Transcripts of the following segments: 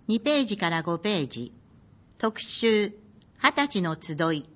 2ページから5ページ。特集、20歳の集い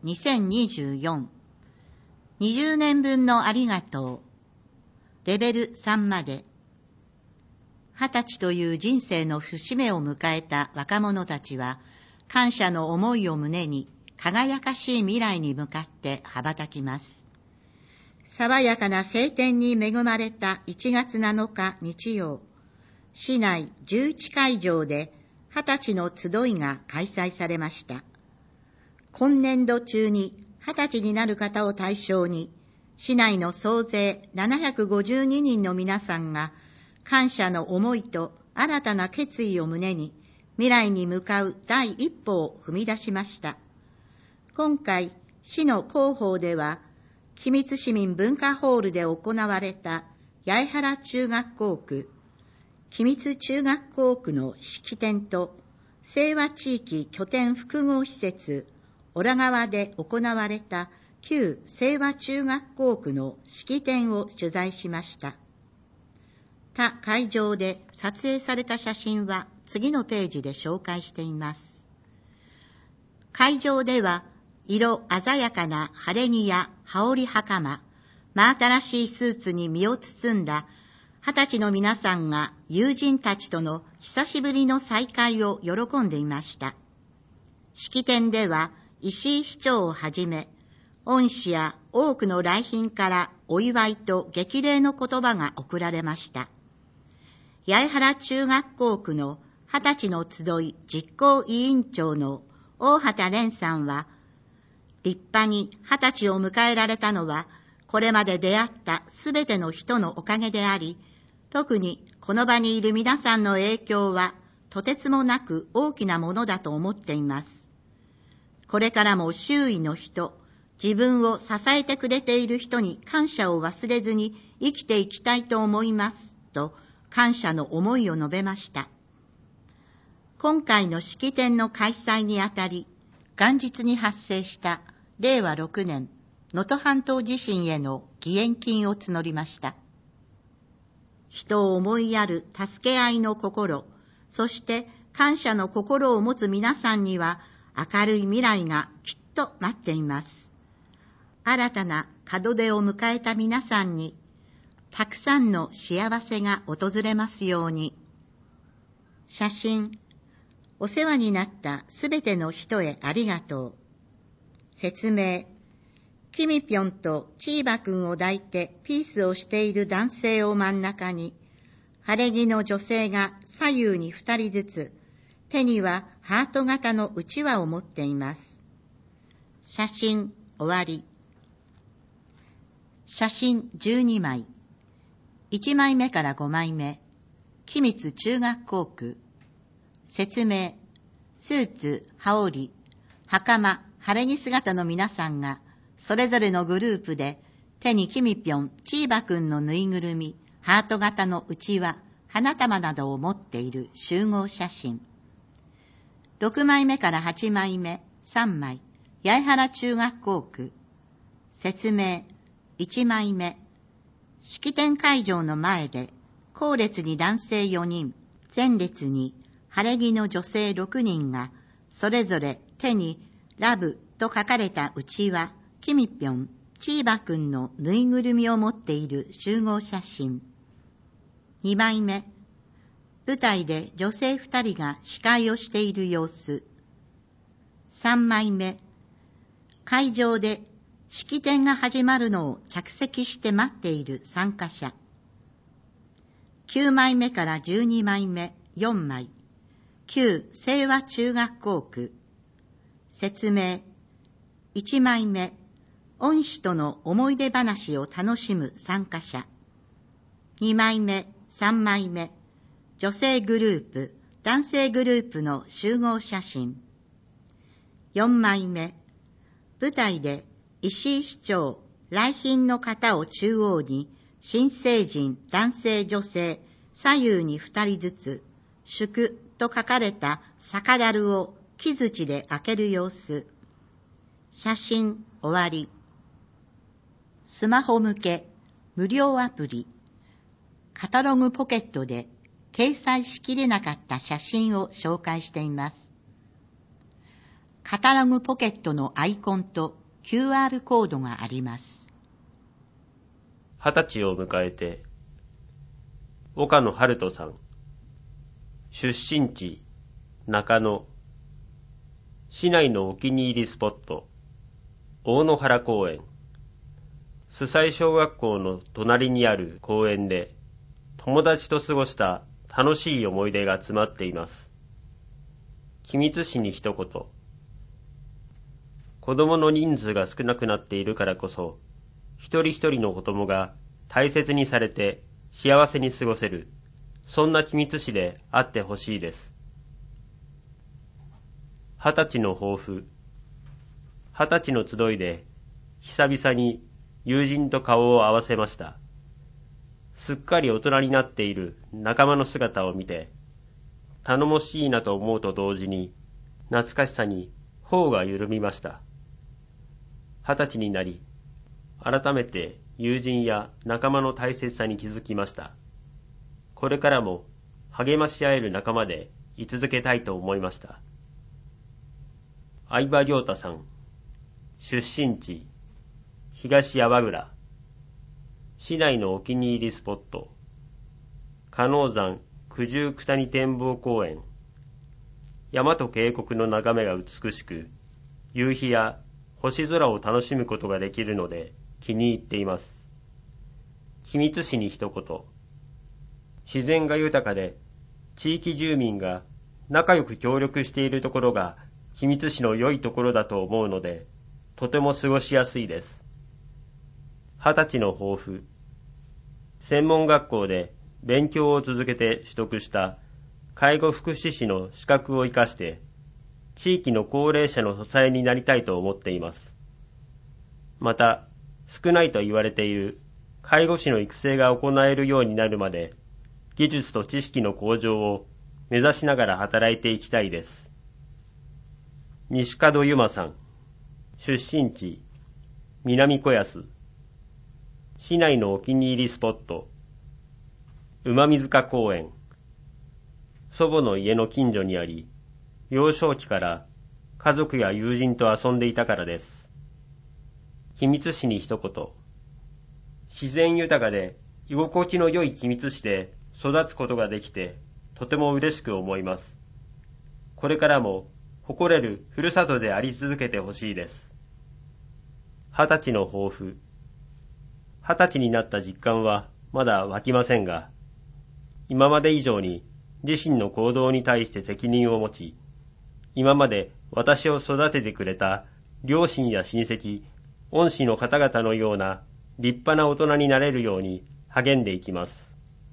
2024。20年分のありがとう。レベル3まで。20歳という人生の節目を迎えた若者たちは、感謝の思いを胸に、輝かしい未来に向かって羽ばたきます。爽やかな晴天に恵まれた1月7日日曜、市内11会場で20歳の集いが開催されました。今年度中に20歳になる方を対象に、市内の総勢752人の皆さんが感謝の思いと新たな決意を胸に未来に向かう第一歩を踏み出しました。今回、市の広報では、君津市民文化ホールで行われた八重原中学校区、君津中学校区の式典と、清和地域拠点複合施設、小良川で行われた旧清和中学校区の式典を取材しました。他会場で撮影された写真は次のページで紹介しています。会場では、色鮮やかな晴れ着や羽織袴、真新しいスーツに身を包んだ20歳の皆さんが友人たちとの久しぶりの再会を喜んでいました。式典では石井市長をはじめ、恩師や多くの来賓からお祝いと激励の言葉が贈られました。八重原中学校区の20歳の集い実行委員長の大畑蓮さんは、立派に20歳を迎えられたのは、これまで出会ったすべての人のおかげであり、特にこの場にいる皆さんの影響は、とてつもなく大きなものだと思っています。これからも周囲の人、自分を支えてくれている人に感謝を忘れずに生きていきたいと思います、と感謝の思いを述べました。今回の式典の開催にあたり、元日に発生した令和6年能登半島地震への義援金を募りました。人を思いやる助け合いの心、そして感謝の心を持つ皆さんには明るい未来がきっと待っています。新たな門出を迎えた皆さんにたくさんの幸せが訪れますように。写真、お世話になったすべての人へありがとう。説明、キミピョンとチーバくんを抱いてピースをしている男性を真ん中に、晴れ着の女性が左右に2人ずつ、手にはハート型のうちわを持っています。写真終わり。写真12枚。1枚目から5枚目。君津中学校区。説明、スーツ、羽織、袴、晴れ着姿の皆さんが、それぞれのグループで、手にキミピョン、チーバくんのぬいぐるみ、ハート型のうちわ、花束などを持っている集合写真。6枚目から8枚目、3枚、八重原中学校区。説明、1枚目。式典会場の前で、後列に男性4人、前列に晴れ着の女性6人が、それぞれ手にラブと書かれたうちわ、キミピョン、チーバくんのぬいぐるみを持っている集合写真。2枚目。舞台で女性2人が司会をしている様子。3枚目。会場で式典が始まるのを着席して待っている参加者。9枚目から12枚目、4枚。旧清和中学校区。説明。1枚目。恩師との思い出話を楽しむ参加者。2枚目、3枚目。女性グループ、男性グループの集合写真。4枚目。舞台で石井市長、来賓の方を中央に、新成人、男性女性、左右に2人ずつ、祝と書かれた酒樽を木槌で開ける様子。写真終わり。スマホ向け無料アプリカタログポケットで掲載しきれなかった写真を紹介しています。カタログポケットのアイコンと QR コードがあります。 20歳を迎えて、岡野春人さん。出身地、中野。市内のお気に入りスポット、大野原公園。須西小学校の隣にある公園で、友達と過ごした楽しい思い出が詰まっています。君津市に一言。子供の人数が少なくなっているからこそ、一人一人の子供が大切にされて幸せに過ごせる、そんな君津市であってほしいです。20歳の抱負。20歳の集いで久々に友人と顔を合わせました。すっかり大人になっている仲間の姿を見て、頼もしいなと思うと同時に、懐かしさに頬が緩みました。20歳になり、改めて友人や仲間の大切さに気づきました。これからも励まし合える仲間で居続けたいと思いました。相葉亮太さん。出身地、東山倉。市内のお気に入りスポット、鹿野山九十九谷展望公園。山と渓谷の眺めが美しく、夕日や星空を楽しむことができるので気に入っています。君津市に一言。自然が豊かで、地域住民が仲良く協力しているところが君津市の良いところだと思うので、とても過ごしやすいです。20歳の抱負。専門学校で勉強を続けて取得した介護福祉士の資格を生かして、地域の高齢者の支えになりたいと思っています。また、少ないと言われている介護士の育成が行えるようになるまで、技術と知識の向上を目指しながら働いていきたいです。西門由真さん。出身地、南子安。市内のお気に入りスポット、馬水塚公園。祖母の家の近所にあり、幼少期から家族や友人と遊んでいたからです。君津市に一言。自然豊かで居心地の良い君津市で育つことができて、とても嬉しく思います。これからも誇れるふるさとであり続けてほしいです。20歳の抱負。20歳になった実感はまだ湧きませんが、今まで以上に自身の行動に対して責任を持ち、今まで私を育ててくれた両親や親戚、恩師の方々のような立派な大人になれるように励んでいきます。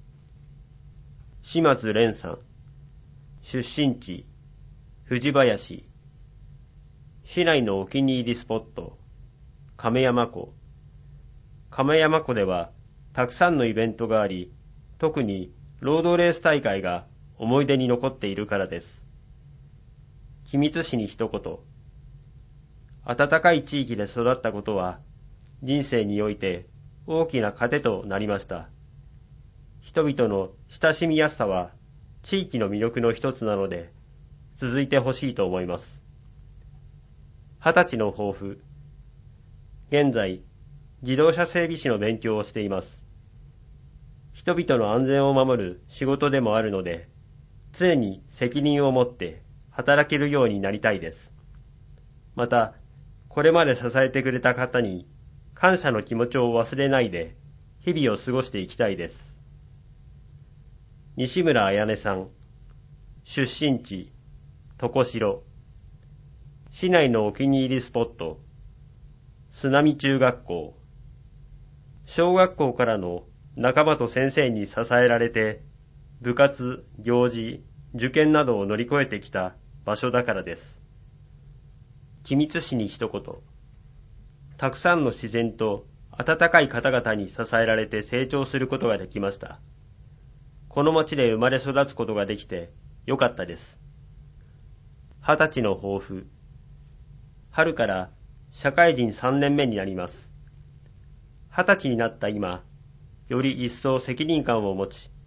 島津蓮さん。出身地、藤林。市内のお気に入りスポット、亀山湖。亀山湖ではたくさんのイベントがあり、特にロードレース大会が思い出に残っているからです。君津市に一言。暖かい地域で育ったことは人生において大きな糧となりました。人々の親しみやすさは地域の魅力の一つなので、続いてほしいと思います。20歳の抱負。現在、自動車整備士の勉強をしています。人々の安全を守る仕事でもあるので、常に責任を持って働けるようになりたいです。また、これまで支えてくれた方に感謝の気持ちを忘れないで、日々を過ごしていきたいです。西村彩音さん。出身地、床代。市内のお気に入りスポット、須波中学校。小学校からの仲間と先生に支えられて、部活、行事、受験などを乗り越えてきた場所だからです。君津市に一言。たくさんの自然と温かい方々に支えられて成長することができました。この町で生まれ育つことができてよかったです。20歳の抱負。春から社会人3年目になります。20歳になった今、より一層責任感を持ち、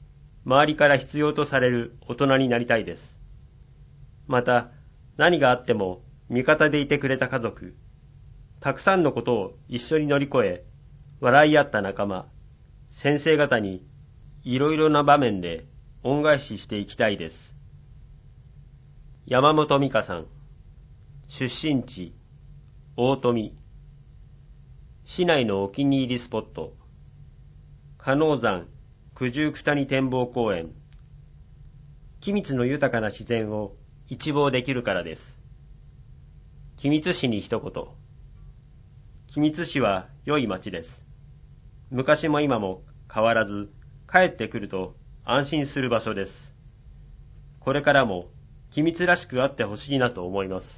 周りから必要とされる大人になりたいです。また、何があっても味方でいてくれた家族、たくさんのことを一緒に乗り越え、笑い合った仲間、先生方にいろいろな場面で恩返ししていきたいです。山本美香さん。出身地、大富。市内のお気に入りスポット、鹿野山九十九谷展望公園。君津の豊かな自然を一望できるからです。君津市に一言。君津市は良い町です。昔も今も変わらず、帰ってくると安心する場所です。これからも君津らしくあってほしいなと思います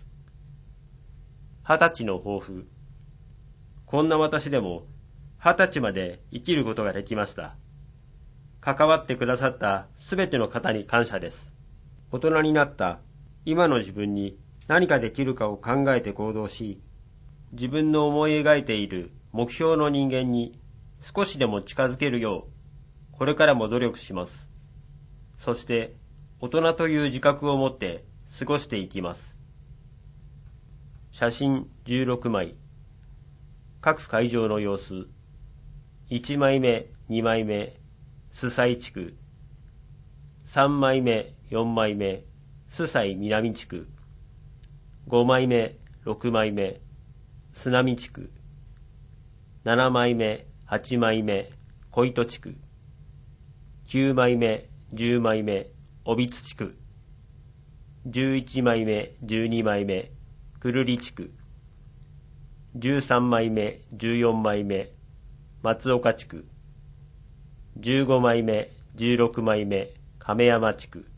。20歳の抱負。こんな私でも20歳まで生きることができました。関わってくださったすべての方に感謝です。大人になった今の自分に何かできるかを考えて行動し、自分の思い描いている目標の人間に少しでも近づけるよう、これからも努力します。そして、大人という自覚を持って過ごしていきます。写真16枚。各会場の様子。1枚目、2枚目、須西地区。3枚目、4枚目、須西南地区。5枚目、6枚目、須波地区。7枚目、8枚目、小糸地区。9枚目、10枚目、小櫃地区。11枚目、12枚目、久留里地区。13枚目、14枚目、松岡地区。15枚目、16枚目、亀山地区。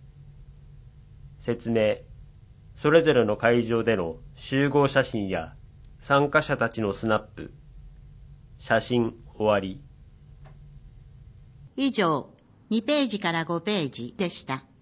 説明。それぞれの会場での集合写真や参加者たちのスナップ。写真終わり。 以上、2ページから5ページでした。